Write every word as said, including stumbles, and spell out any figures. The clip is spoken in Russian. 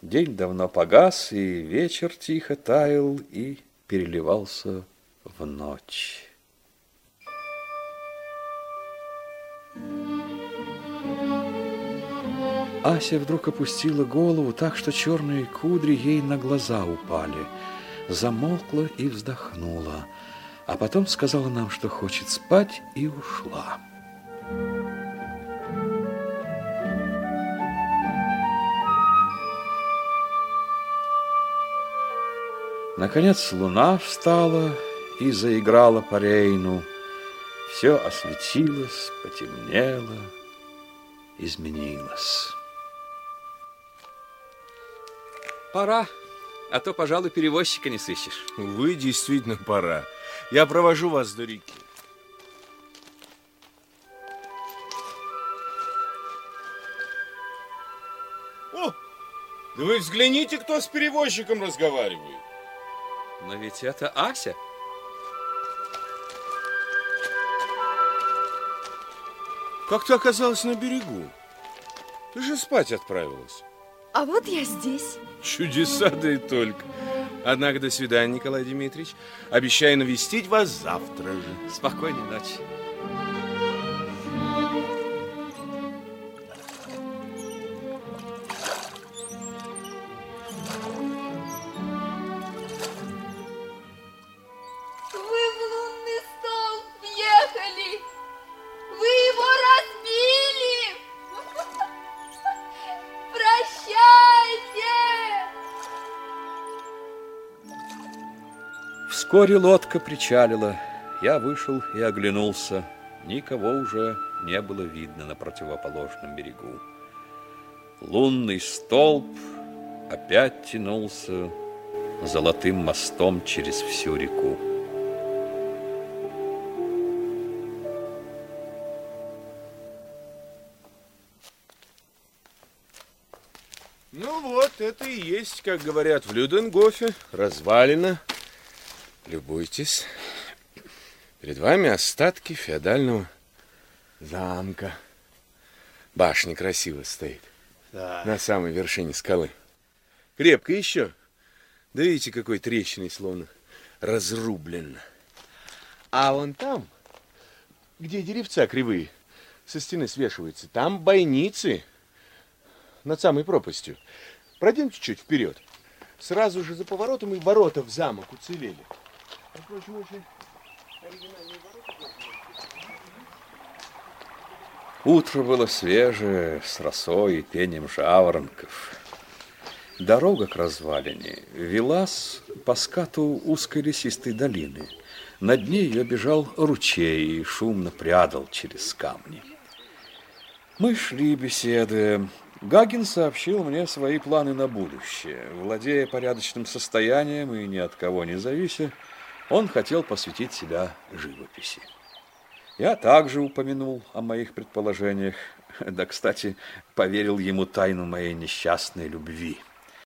День давно погас, и вечер тихо таял и переливался в ночь. Ася вдруг опустила голову так, что черные кудри ей на глаза упали. Замолкла и вздохнула, а потом сказала нам, что хочет спать, и ушла. Наконец луна встала и заиграла по Рейну. Все осветилось, потемнело, изменилось. Пора, а то, пожалуй, перевозчика не сыщешь. Увы, действительно пора. Я провожу вас до реки. О, да вы взгляните, кто с перевозчиком разговаривает. Но ведь это Ася. Как ты оказалась на берегу? Ты же спать отправилась. А вот я здесь. Чудеса, да и только. Однако, до свидания, Николай Дмитриевич. Обещаю навестить вас завтра же. Спокойной ночи. Вскоре лодка причалила. Я вышел и оглянулся. Никого уже не было видно на противоположном берегу. Лунный столб опять тянулся золотым мостом через всю реку. Ну вот, это и есть, как говорят в Люденгофе, развалина. Любуйтесь. Перед вами остатки феодального замка. Башня красиво стоит. Да. На самой вершине скалы. Крепко еще. Да видите, какой трещиной словно разрублено. А вон там, где деревца кривые, со стены свешиваются, там бойницы над самой пропастью. Пройдемте чуть вперед. Сразу же за поворотом и ворота в замок уцелели. Впрочем, очень оригинальные ворота. Утро было свежее, с росой и пением жаворонков. Дорога к развалине велась по скату узкой лесистой долины. На дне ее бежал ручей и шумно прядал через камни. Мы шли, беседуя. Гагин сообщил мне свои планы на будущее. Владея порядочным состоянием и ни от кого не завися, он хотел посвятить себя живописи. Я также упомянул о моих предположениях, да, кстати, поверил ему тайну моей несчастной любви.